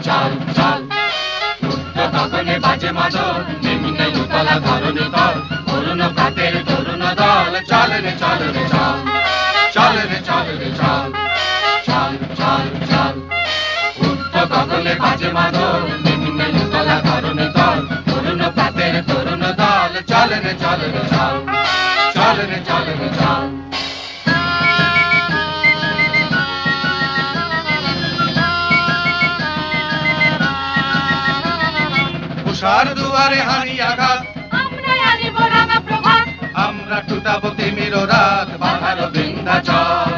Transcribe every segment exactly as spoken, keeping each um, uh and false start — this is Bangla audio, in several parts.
চল চল উঠত গগনে বাজে মাদল নিম্নে উতলা ধরণী তল তরুণ প্রাতের তরুণ দল চল রে চল রে চল চল রে চল রে চল চল চল চল উঠত গগনে বাজে মাদল নিম্নে উতলা ধরণী তল তরুণ প্রাতের তরুণ দল চল রে চল রে চল চল রে চল রে চল উষার দুয়ারে হানি আঘাত আমরা আনিব রাঙা প্রভাত আমরা টুটাবো তিমির রাত বাধার বিন্ধ্যাচল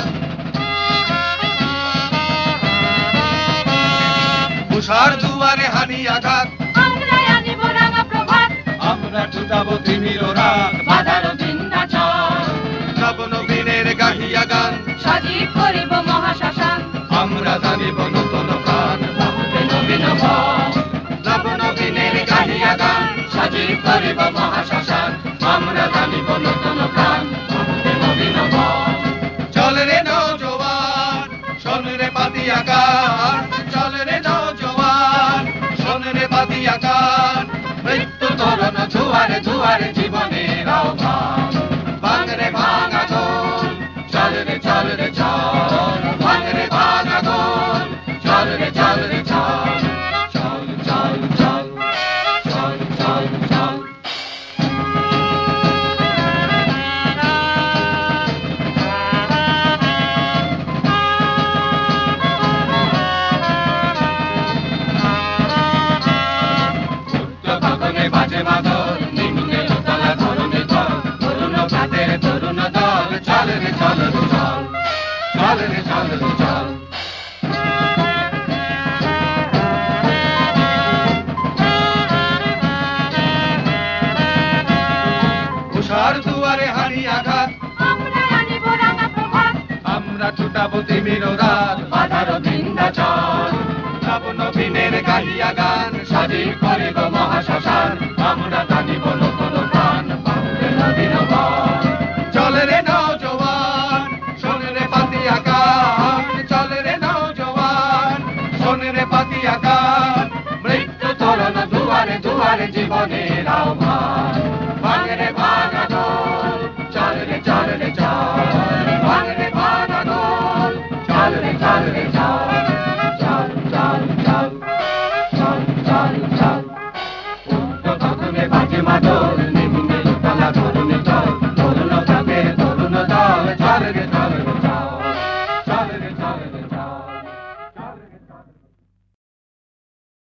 উষার দুয়ারে হানি আঘাত আমরা আনিব রাঙা প্রভাত আমরা টুটাবো তিমির রাত বাধার বিন্ধ্যাচল নব নবীনের গাহিয়া গান সজীব করিব মহাশ্মশান আমরা জানিব নতুন প্রাণ বাহুতে নবীন বল নব নবীনের গাহিয়া গান সজীব করিব মহাশ্মশান আমরা জানিব নতুন প্রাণ বাহুতে নবীন বল চল রে নওজোয়ান শোন রে পাতিয়া গান চল রে নওজোয়ান শোন রে পাতিয়া গান মৃত্যু তরণ দুয়ারে দুয়ারে জীবনের আহ্বান ভাঙ রে ভাঙা গোল চল রে চল রে চল ভাঙ রে ভাঙা গোল চল রে চল রে চল চল চল চল চল চল চল গগনে বাজে মাদল নিম্নে উতলা ধরণী তল তরুণ প্রাতের তরুণ দল চল রে চল রে চল চল রে চল রে চল উষার দুয়ারে হানি আঘাত আমরা আনিব রাঙা প্রভাত আমরা টুটাবো তিমির রাত বাধার বিন্ধ্যাচল নব নবীনের গাহিয়া গান সজীব করিব মহাশ্মশান আমরা জানিব নতুন প্রাণ বাহুতে নবীন বল চল রে নওজোয়ান শোন রে পাতিয়া গান চল রে নওজোয়ান শোন রে পাতিয়া গান মৃত্যু তরণ দুয়ারে দুয়ারে জীবনের আহ্বান